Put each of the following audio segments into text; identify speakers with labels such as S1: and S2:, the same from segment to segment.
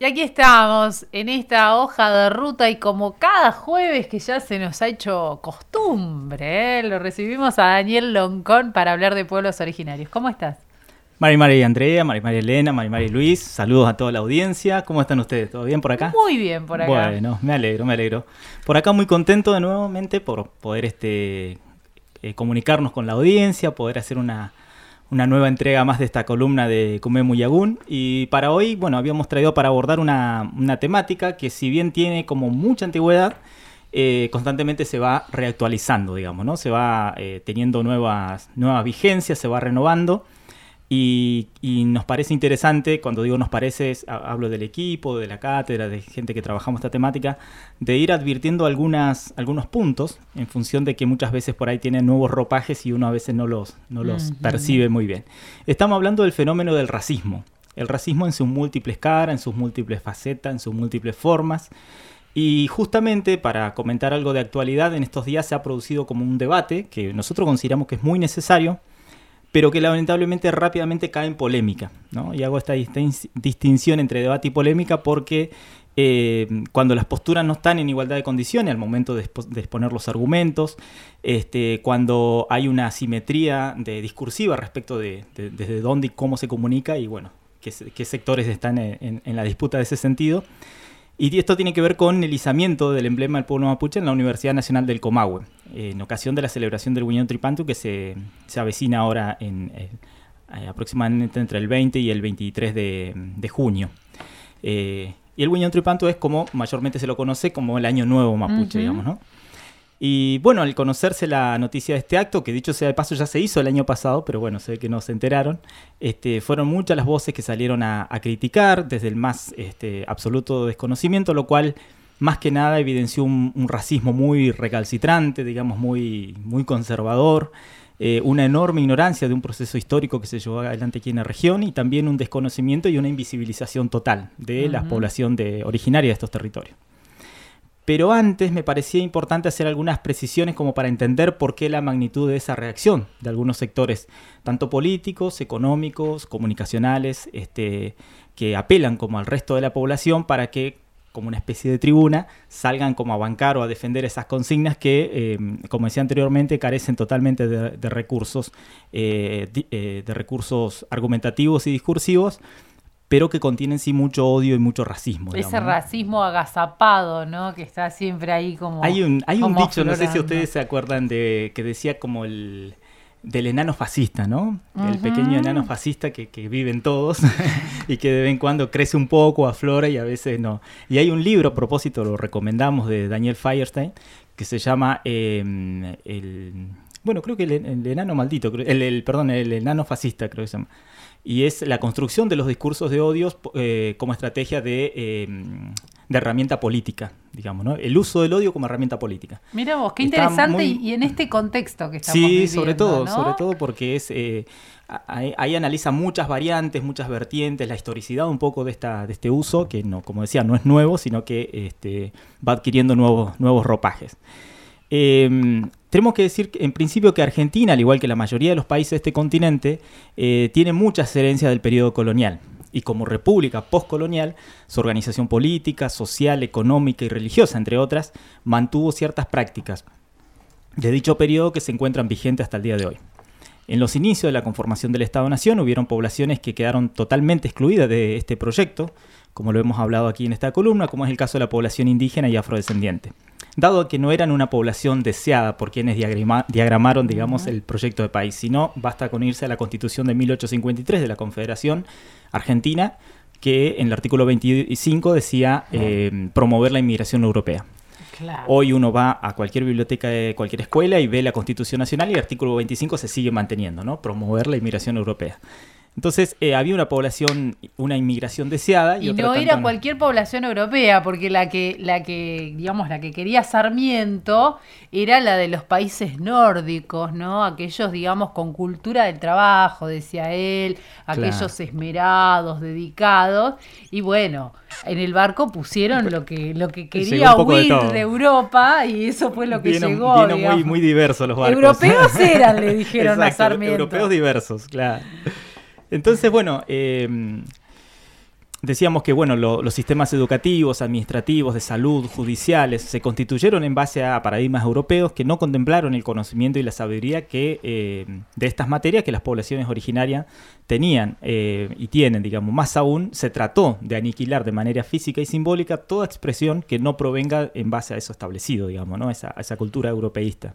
S1: Y aquí estamos, en esta hoja de ruta y como cada jueves que ya se nos ha hecho costumbre, lo recibimos a Daniel Loncón para hablar de pueblos originarios. ¿Cómo estás?
S2: Mari y Andrea, Mari Elena, Mari Luis, saludos a toda la audiencia. ¿Cómo están ustedes? ¿Todo bien por acá?
S1: Muy bien por acá.
S2: Bueno, me alegro. Por acá muy contento de nuevamente por poder comunicarnos con la audiencia, poder hacer una nueva entrega más de esta columna de Kumemu Yagún. Y para hoy, bueno, habíamos traído para abordar una temática que, si bien tiene como mucha antigüedad, constantemente se va reactualizando, digamos, ¿no? Se va teniendo nuevas vigencias, se va renovando. Y nos parece interesante, cuando digo nos parece, hablo del equipo, de la cátedra, de gente que trabajamos esta temática, de ir advirtiendo algunos puntos en función de que muchas veces por ahí tienen nuevos ropajes y uno a veces no los percibe muy bien. Estamos hablando del fenómeno del racismo. El racismo en sus múltiples caras, en sus múltiples facetas, en sus múltiples formas. Y justamente para comentar algo de actualidad, en estos días se ha producido como un debate que nosotros consideramos que es muy necesario, pero que lamentablemente rápidamente cae en polémica, ¿no? Y hago esta distinción entre debate y polémica porque cuando las posturas no están en igualdad de condiciones al momento de exponer los argumentos, cuando hay una asimetría discursiva respecto de desde dónde y cómo se comunica y bueno, qué sectores están en la disputa de ese sentido. Y esto tiene que ver con el izamiento del emblema del pueblo mapuche en la Universidad Nacional del Comahue, en ocasión de la celebración del Huiñón Tripantu que se avecina ahora aproximadamente entre el 20 y el 23 de junio. Y el Huiñón Tripantu es como mayormente se lo conoce como el Año Nuevo Mapuche, digamos, ¿no? Y bueno, al conocerse la noticia de este acto, que dicho sea de paso ya se hizo el año pasado, pero bueno, sé que no se enteraron, fueron muchas las voces que salieron a criticar desde el más absoluto desconocimiento, lo cual más que nada evidenció un racismo muy recalcitrante, digamos muy, muy conservador, una enorme ignorancia de un proceso histórico que se llevó adelante aquí en la región y también un desconocimiento y una invisibilización total de la población originaria de estos territorios. Pero antes me parecía importante hacer algunas precisiones como para entender por qué la magnitud de esa reacción de algunos sectores, tanto políticos, económicos, comunicacionales, que apelan como al resto de la población para que, como una especie de tribuna, salgan como a bancar o a defender esas consignas que, como decía anteriormente, carecen totalmente de recursos argumentativos y discursivos, pero que contienen sí mucho odio y mucho racismo.
S1: Ese racismo agazapado, ¿no? Que está siempre ahí como...
S2: Hay un
S1: como
S2: dicho, no sé si ustedes se acuerdan, que decía como del enano fascista, ¿no? El pequeño enano fascista que viven todos y que de vez en cuando crece un poco, aflora y a veces no. Y hay un libro, a propósito, lo recomendamos, de Daniel Feuerstein, que se llama bueno, creo que el enano maldito, el enano fascista, creo que se llama. Y es la construcción de los discursos de odios como estrategia de herramienta política, digamos, ¿no? El uso del odio como herramienta política.
S1: Mira vos, qué interesante y en este contexto que estamos viviendo,
S2: sí, sobre todo porque ahí analiza muchas variantes, muchas vertientes, la historicidad un poco de este uso, que no, como decía, no es nuevo, sino que va adquiriendo nuevos ropajes. Tenemos que decir en principio que Argentina, al igual que la mayoría de los países de este continente, tiene muchas herencias del periodo colonial. Y como república postcolonial, su organización política, social, económica y religiosa, entre otras, mantuvo ciertas prácticas de dicho periodo que se encuentran vigentes hasta el día de hoy. En los inicios de la conformación del Estado-Nación hubieron poblaciones que quedaron totalmente excluidas de este proyecto, como lo hemos hablado aquí en esta columna, como es el caso de la población indígena y afrodescendiente. Dado que no eran una población deseada por quienes diagramaron, digamos, el proyecto de país, sino basta con irse a la Constitución de 1853 de la Confederación Argentina, que en el artículo 25 decía promover la inmigración europea.
S1: Claro.
S2: Hoy uno va a cualquier biblioteca de cualquier escuela y ve la Constitución Nacional y el artículo 25 se sigue manteniendo, ¿no? Promover la inmigración europea. Entonces había una inmigración deseada
S1: y no era cualquier población europea, porque la que quería Sarmiento era la de los países nórdicos, ¿no? Aquellos, digamos, con cultura del trabajo, decía él, aquellos esmerados, dedicados, y bueno, en el barco pusieron lo que quería huir de Europa, y eso fue lo que llegó.
S2: Vino muy diversos los barcos.
S1: Europeos eran, le dijeron.
S2: Exacto,
S1: a Sarmiento.
S2: Europeos diversos, claro. Entonces, bueno, decíamos que bueno, los sistemas educativos, administrativos, de salud, judiciales, se constituyeron en base a paradigmas europeos que no contemplaron el conocimiento y la sabiduría de estas materias que las poblaciones originarias tenían y tienen, digamos. Más aún, se trató de aniquilar de manera física y simbólica toda expresión que no provenga en base a eso establecido, digamos, ¿no? Esa cultura europeísta.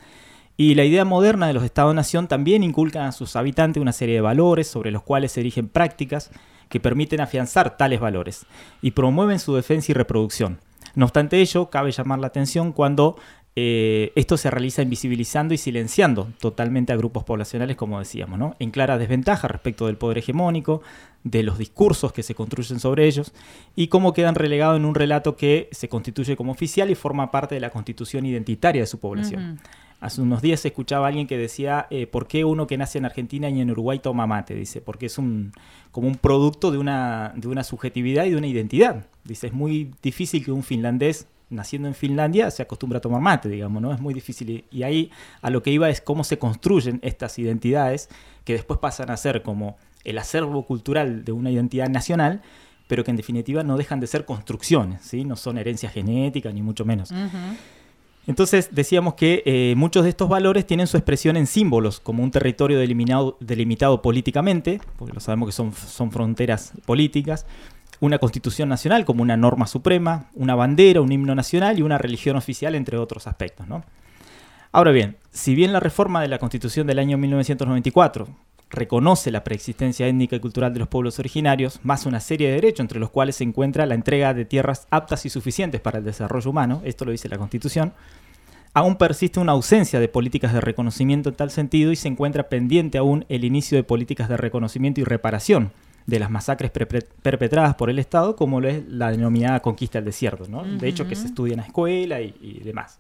S2: Y la idea moderna de los Estados-nación también inculca a sus habitantes una serie de valores sobre los cuales se erigen prácticas que permiten afianzar tales valores y promueven su defensa y reproducción. No obstante ello, cabe llamar la atención cuando esto se realiza invisibilizando y silenciando totalmente a grupos poblacionales, como decíamos, ¿no? En clara desventaja respecto del poder hegemónico, de los discursos que se construyen sobre ellos y cómo quedan relegados en un relato que se constituye como oficial y forma parte de la constitución identitaria de su población. Uh-huh. Hace unos días escuchaba a alguien que decía ¿por qué uno que nace en Argentina y en Uruguay toma mate? Dice, porque es como un producto de una subjetividad y de una identidad. Dice, es muy difícil que un finlandés naciendo en Finlandia se acostumbre a tomar mate, digamos, ¿no? Es muy difícil. Y ahí a lo que iba es cómo se construyen estas identidades que después pasan a ser como el acervo cultural de una identidad nacional, pero que en definitiva no dejan de ser construcciones, ¿sí? No son herencia genética ni mucho menos. Uh-huh. Entonces decíamos que muchos de estos valores tienen su expresión en símbolos, como un territorio delimitado políticamente, porque lo sabemos que son fronteras políticas, una constitución nacional como una norma suprema, una bandera, un himno nacional y una religión oficial, entre otros aspectos, ¿no? Ahora bien, si bien la reforma de la Constitución del año 1994 reconoce la preexistencia étnica y cultural de los pueblos originarios, más una serie de derechos entre los cuales se encuentra la entrega de tierras aptas y suficientes para el desarrollo humano, esto lo dice la Constitución, aún persiste una ausencia de políticas de reconocimiento en tal sentido y se encuentra pendiente aún el inicio de políticas de reconocimiento y reparación de las masacres perpetradas por el Estado, como lo es la denominada conquista del desierto, ¿no? Uh-huh. De hecho, que se estudia en la escuela y demás.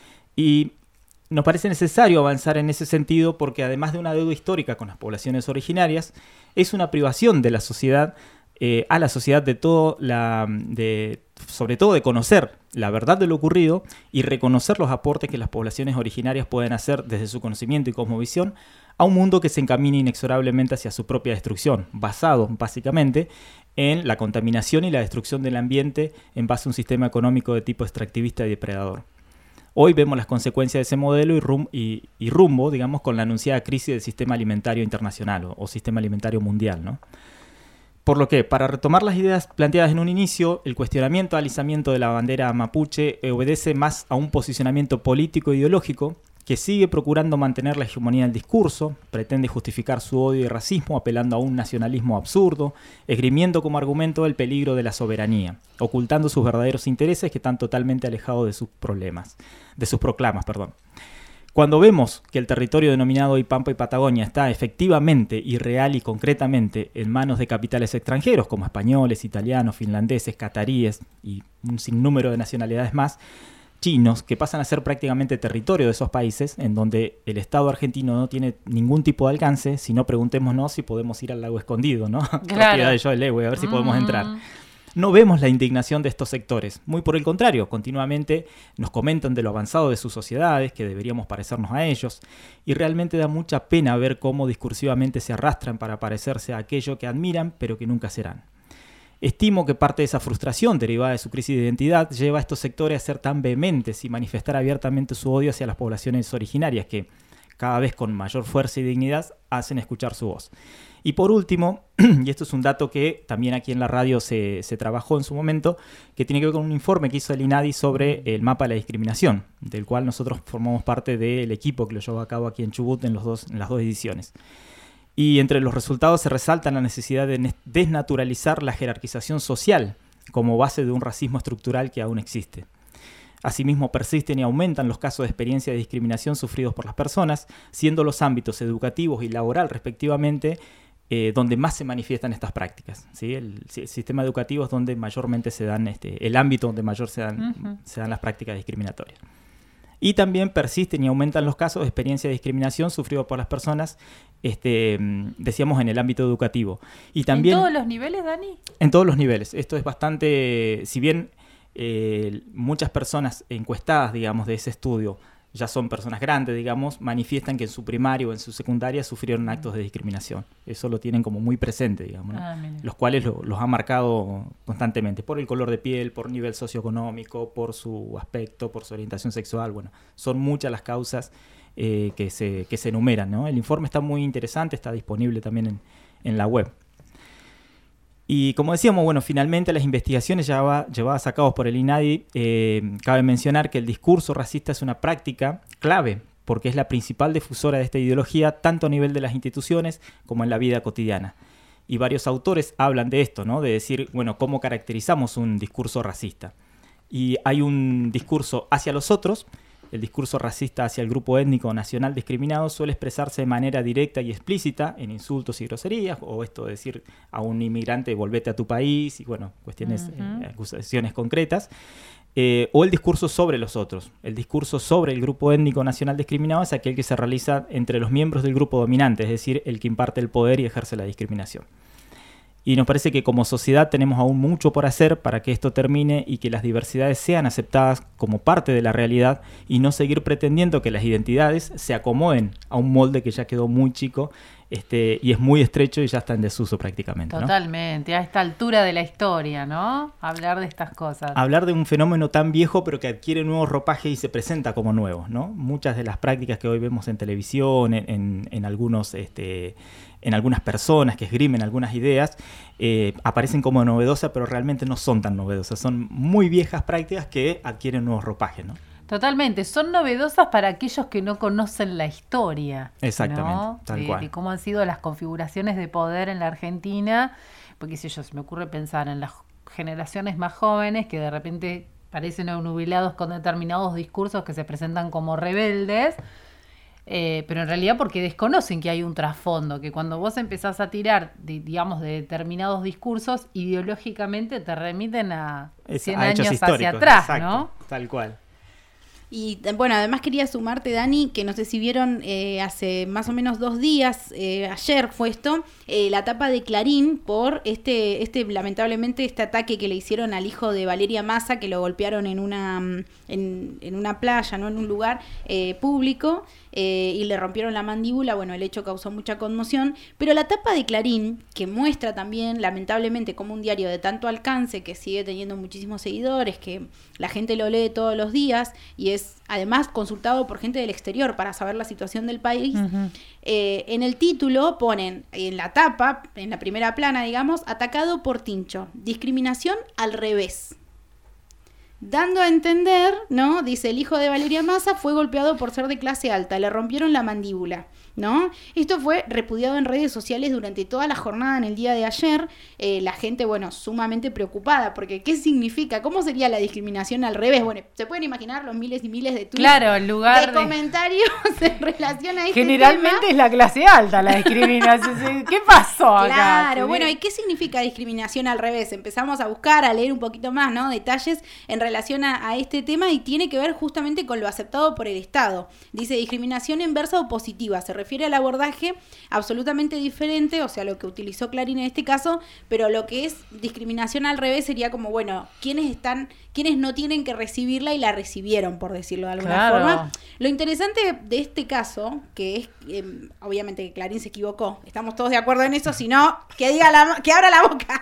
S2: Y nos parece necesario avanzar en ese sentido porque además de una deuda histórica con las poblaciones originarias, es una privación de la sociedad a la sociedad sobre todo de conocer la verdad de lo ocurrido y reconocer los aportes que las poblaciones originarias pueden hacer desde su conocimiento y cosmovisión a un mundo que se encamina inexorablemente hacia su propia destrucción, basado básicamente en la contaminación y la destrucción del ambiente en base a un sistema económico de tipo extractivista y depredador. Hoy vemos las consecuencias de ese modelo y rumbo, digamos, con la anunciada crisis del sistema alimentario internacional o sistema alimentario mundial, ¿no? Por lo que, para retomar las ideas planteadas en un inicio, el cuestionamiento al izamiento de la bandera mapuche obedece más a un posicionamiento político e ideológico que sigue procurando mantener la hegemonía del discurso, pretende justificar su odio y racismo apelando a un nacionalismo absurdo, esgrimiendo como argumento el peligro de la soberanía, ocultando sus verdaderos intereses que están totalmente alejados de sus proclamas. Cuando vemos que el territorio denominado hoy Pampa y Patagonia está efectivamente y real y concretamente en manos de capitales extranjeros como españoles, italianos, finlandeses, cataríes y un sinnúmero de nacionalidades más, chinos, que pasan a ser prácticamente territorio de esos países, en donde el Estado argentino no tiene ningún tipo de alcance, si no preguntémonos si podemos ir al lago escondido, ¿no? Claro. Propiedad de Joel Lewe, a ver si podemos entrar. No vemos la indignación de estos sectores, muy por el contrario, continuamente nos comentan de lo avanzado de sus sociedades, que deberíamos parecernos a ellos, y realmente da mucha pena ver cómo discursivamente se arrastran para parecerse a aquello que admiran, pero que nunca serán. Estimo que parte de esa frustración derivada de su crisis de identidad lleva a estos sectores a ser tan vehementes y manifestar abiertamente su odio hacia las poblaciones originarias que, cada vez con mayor fuerza y dignidad, hacen escuchar su voz. Y por último, y esto es un dato que también aquí en la radio se trabajó en su momento, que tiene que ver con un informe que hizo el INADI sobre el mapa de la discriminación, del cual nosotros formamos parte del equipo que lo llevó a cabo aquí en Chubut en las dos ediciones. Y entre los resultados se resalta la necesidad de desnaturalizar la jerarquización social como base de un racismo estructural que aún existe. Asimismo, persisten y aumentan los casos de experiencia de discriminación sufridos por las personas, siendo los ámbitos educativos y laboral, respectivamente, donde más se manifiestan estas prácticas, ¿sí? El sistema educativo es donde mayormente se dan, el ámbito donde mayor se dan las prácticas discriminatorias. Y también persisten y aumentan los casos de experiencia de discriminación sufridos por las personas, decíamos, en el ámbito educativo. Y también,
S1: ¿en todos los niveles, Dani?
S2: En todos los niveles. Esto es bastante, si bien muchas personas encuestadas, digamos, de ese estudio ya son personas grandes, digamos, manifiestan que en su primaria o en su secundaria sufrieron actos de discriminación. Eso lo tienen como muy presente, digamos, ¿no? Los cuales los han marcado constantemente por el color de piel, por nivel socioeconómico, por su aspecto, por su orientación sexual. Bueno, son muchas las causas que se enumeran, ¿no? El informe está muy interesante, está disponible también en la web. Y como decíamos, bueno, finalmente las investigaciones llevadas a cabo por el INADI, cabe mencionar que el discurso racista es una práctica clave porque es la principal difusora de esta ideología tanto a nivel de las instituciones como en la vida cotidiana. Y varios autores hablan de esto, ¿no? De decir, bueno, ¿cómo caracterizamos un discurso racista? Y hay un discurso hacia los otros. El discurso racista hacia el grupo étnico nacional discriminado suele expresarse de manera directa y explícita en insultos y groserías, o esto de decir a un inmigrante volvete a tu país, y bueno, cuestiones, acusaciones concretas, o el discurso sobre los otros. El discurso sobre el grupo étnico nacional discriminado es aquel que se realiza entre los miembros del grupo dominante, es decir, el que imparte el poder y ejerce la discriminación. Y nos parece que como sociedad tenemos aún mucho por hacer para que esto termine y que las diversidades sean aceptadas como parte de la realidad y no seguir pretendiendo que las identidades se acomoden a un molde que ya quedó muy chico y es muy estrecho y ya está en desuso prácticamente, ¿no?
S1: Totalmente, a esta altura de la historia, ¿no? Hablar de estas cosas.
S2: Hablar de un fenómeno tan viejo pero que adquiere nuevos ropajes y se presenta como nuevo, ¿no? Muchas de las prácticas que hoy vemos en televisión, en algunos... en algunas personas que esgrimen algunas ideas, aparecen como novedosas, pero realmente no son tan novedosas. Son muy viejas prácticas que adquieren nuevos ropajes, ¿no?
S1: Totalmente, son novedosas para aquellos que no conocen la historia.
S2: Exactamente,
S1: ¿no?
S2: tal cual.
S1: De cómo han sido las configuraciones de poder en la Argentina, porque se me ocurre pensar en las generaciones más jóvenes que de repente parecen obnubilados con determinados discursos que se presentan como rebeldes, pero en realidad porque desconocen que hay un trasfondo, que cuando vos empezás a tirar, de determinados discursos, ideológicamente te remiten a 100 años hacia atrás, exacto, ¿no?
S2: Tal cual.
S3: Y bueno, además quería sumarte, Dani, que no sé si vieron hace más o menos 2 días, ayer fue esto, la tapa de Clarín por lamentablemente este ataque que le hicieron al hijo de Valeria Massa, que lo golpearon en una playa, ¿no? En un lugar público, y le rompieron la mandíbula. Bueno, el hecho causó mucha conmoción, pero la tapa de Clarín, que muestra también lamentablemente como un diario de tanto alcance, que sigue teniendo muchísimos seguidores, que la gente lo lee todos los días y es además consultado por gente del exterior para saber la situación del país. En el título ponen, en la tapa, en la primera plana, digamos, atacado por Tincho, discriminación al revés. Dando a entender, ¿no? Dice, el hijo de Valeria Massa fue golpeado por ser de clase alta, le rompieron la mandíbula, ¿no? Esto fue repudiado en redes sociales durante toda la jornada en el día de ayer. La gente, bueno, sumamente preocupada, porque ¿qué significa? ¿Cómo sería la discriminación al revés? Bueno, se pueden imaginar los miles y miles de tweets,
S1: claro, en lugar
S3: de comentarios en relación a este
S1: generalmente
S3: tema.
S1: Es la clase alta la discriminación. ¿Qué pasó acá?
S3: Claro, bueno, ¿y qué significa discriminación al revés? Empezamos a buscar, a leer un poquito más, ¿no? Detalles en relación a este tema, y tiene que ver justamente con lo aceptado por el Estado. Dice discriminación inversa o positiva, se refiere al abordaje absolutamente diferente, o sea, lo que utilizó Clarín en este caso, pero lo que es discriminación al revés sería como, bueno, quienes no tienen que recibirla y la recibieron, por decirlo de alguna forma. Lo interesante de este caso, que es, obviamente que Clarín se equivocó, estamos todos de acuerdo en eso, si no, que abra la boca.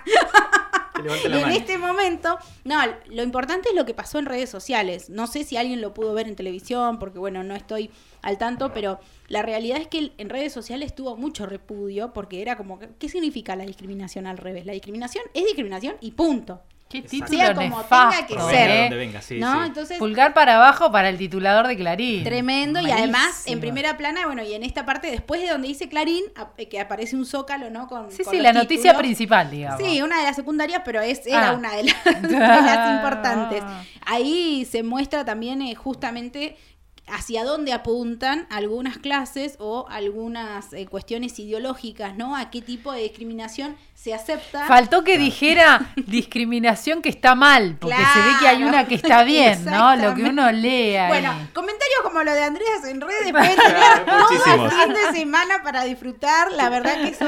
S3: En este momento, no, lo importante es lo que pasó en redes sociales. No sé si alguien lo pudo ver en televisión, porque bueno, no estoy al tanto, pero la realidad es que en redes sociales tuvo mucho repudio, porque era como, ¿qué significa la discriminación al revés? La discriminación es discriminación y punto.
S1: Qué título
S3: sea como
S1: nefasto,
S3: tenga que ser.
S2: Donde venga, sí,
S3: ¿no?
S2: sí.
S3: Entonces,
S1: pulgar para abajo para el titulador de Clarín.
S3: Tremendo.
S1: Malísimo.
S3: Y además en primera plana, bueno, y en esta parte después de donde dice Clarín, que aparece un zócalo, ¿no? Con
S1: Sí,
S3: con
S1: la
S3: los
S1: noticia
S3: títulos.
S1: principal, digamos.
S3: Sí, una de las secundarias, pero era una de las importantes. Ahí se muestra también justamente hacia dónde apuntan algunas clases o algunas cuestiones ideológicas, ¿no? A qué tipo de discriminación se acepta.
S1: Faltó que dijera discriminación que está mal, porque se ve que hay una que está bien, ¿no? Lo que uno lee ahí.
S3: Bueno, comentarios como lo de Andreas en redes pueden tener todo el fin de semana para disfrutar. La verdad que son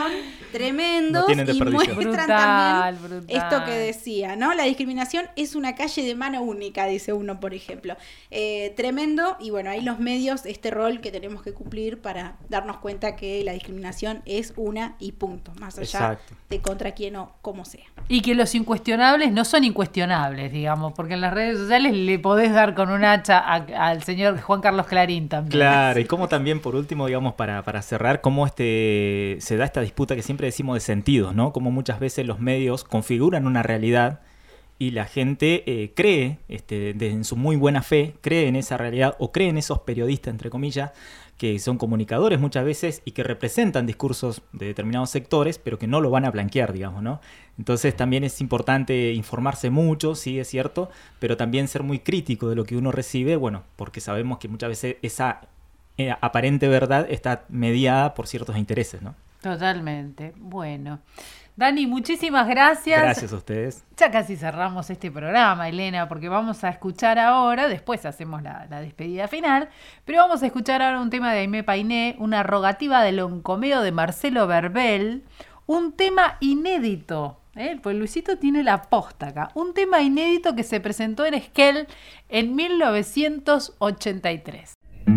S3: tremendos
S2: No tienen
S3: y
S2: desperdicio.
S3: muestran
S1: Brutal,
S3: también
S1: brutal.
S3: esto que decía, ¿no? La discriminación es una calle de mano única, dice uno, por ejemplo. Tremendo, y bueno, ahí los medios, este rol que tenemos que cumplir para darnos cuenta que la discriminación es una y punto, más allá
S2: Exacto.
S3: de contra quién o cómo sea.
S1: Y que los incuestionables no son incuestionables, digamos, porque en las redes sociales le podés dar con un hacha al señor Juan Carlos Clarín también.
S2: Claro, y como también, por último, digamos, para cerrar, cómo se da esta disputa que siempre decimos de sentidos, ¿no? Como muchas veces los medios configuran una realidad y la gente cree, en su muy buena fe, cree en esa realidad o cree en esos periodistas, entre comillas, que son comunicadores muchas veces y que representan discursos de determinados sectores, pero que no lo van a blanquear, digamos, ¿no? Entonces también es importante informarse mucho, sí, es cierto, pero también ser muy crítico de lo que uno recibe, bueno, porque sabemos que muchas veces esa aparente verdad está mediada por ciertos intereses, ¿no?
S1: Totalmente. Bueno. Dani, muchísimas gracias.
S2: Gracias a ustedes.
S1: Ya casi cerramos este programa, Elena, porque vamos a escuchar ahora, después hacemos la despedida final, pero vamos a escuchar ahora un tema de Aimé Painé, una rogativa del Oncomeo de Marcelo Verbel, un tema inédito, pues Luisito tiene la posta acá, un tema inédito que se presentó en Esquel en 1983.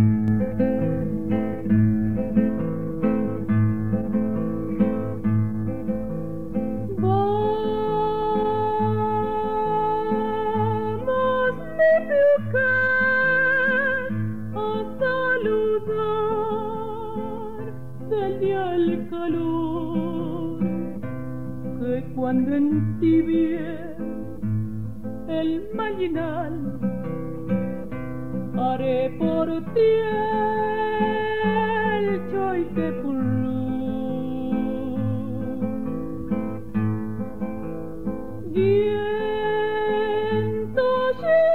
S4: El calor que cuando entibie el mañanal haré por ti el choitepulú. Vientos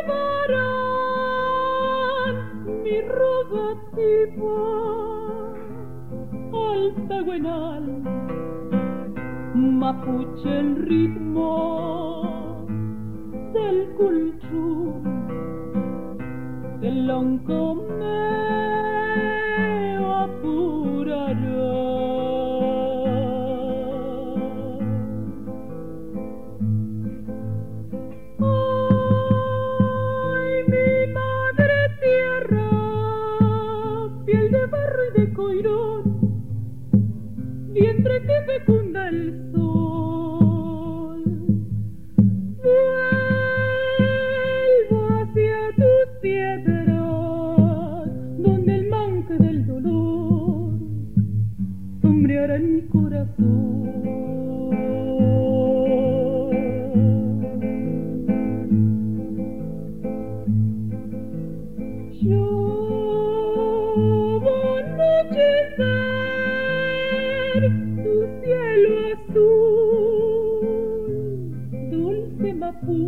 S4: llevarán mi rogativa al sagüenal, mapuche el ritmo del culchú, el oncomeo apurará. Ay, mi madre tierra, piel de barro y de coirón, vientre que fecunda el sol, vuelvo hacia tus piedras, donde el manque del dolor sombreará en mi corazón. Yo voy a anochecer tu cielo azul, dulce Mapú,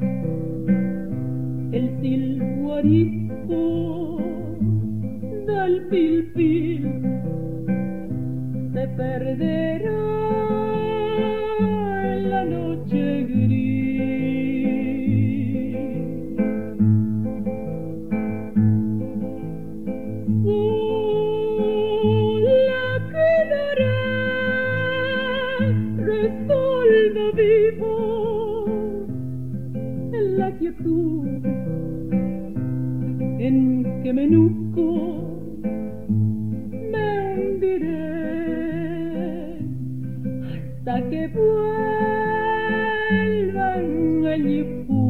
S4: el silbo arisco del pilpil se perderá en la noche gris. Resolvo vivo en la quietud en que menuco me hundiré hasta que vuelvan el Ñipú.